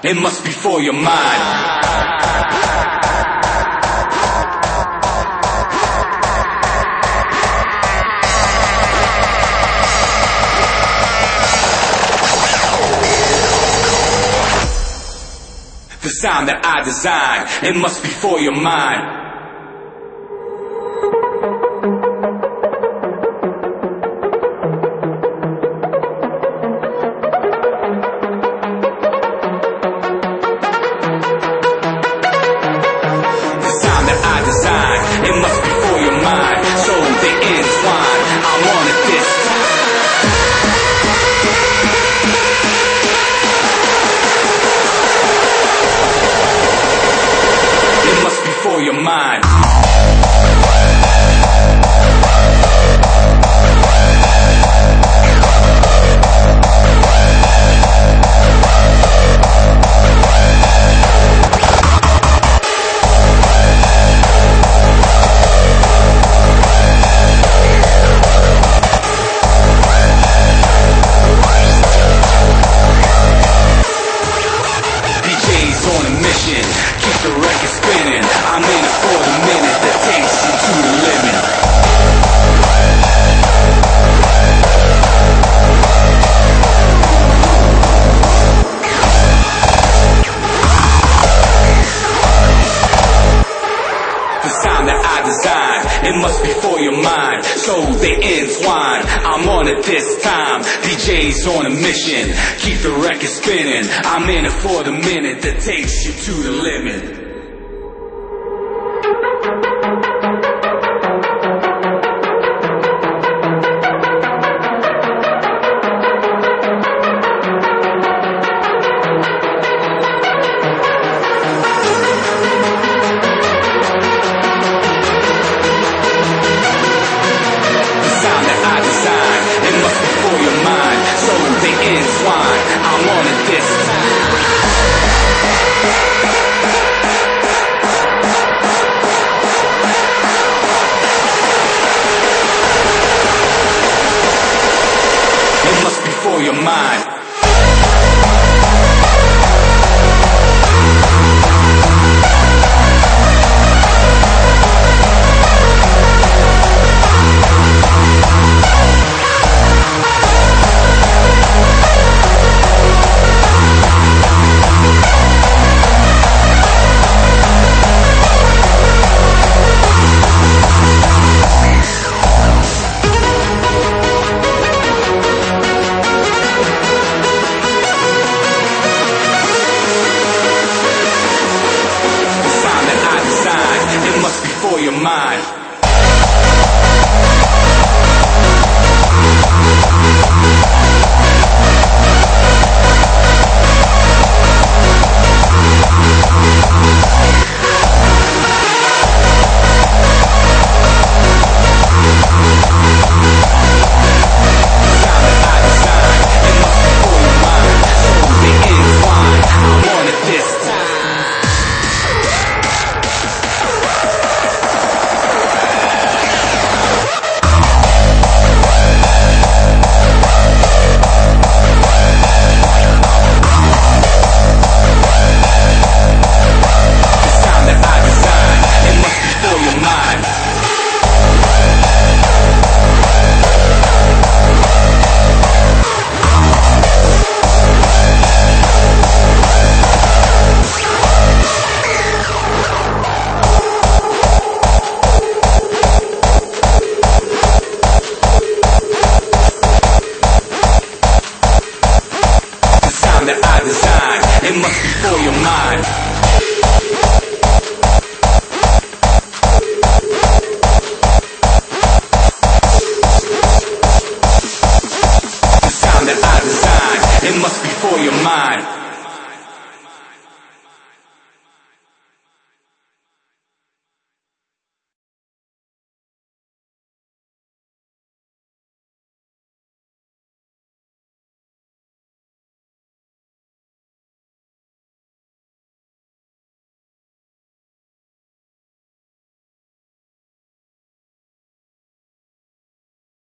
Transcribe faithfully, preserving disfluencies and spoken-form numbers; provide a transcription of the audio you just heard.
It must be for your mind. The sound that I design, it must be for your mind. The sound that I design, it must be for your mind. So they entwine, I want it this time. For your mind. D Js on a mission, keep the record spinning. I'm in it for the minute that takes you to the limit. The sound that I design, it must be for your mind. So they entwine, I'm on it this time. D Js on a mission, keep the record spinning. I'm in it for the minute that takes you to the limit. I'm on it this time. It must be for your mind. For your mind.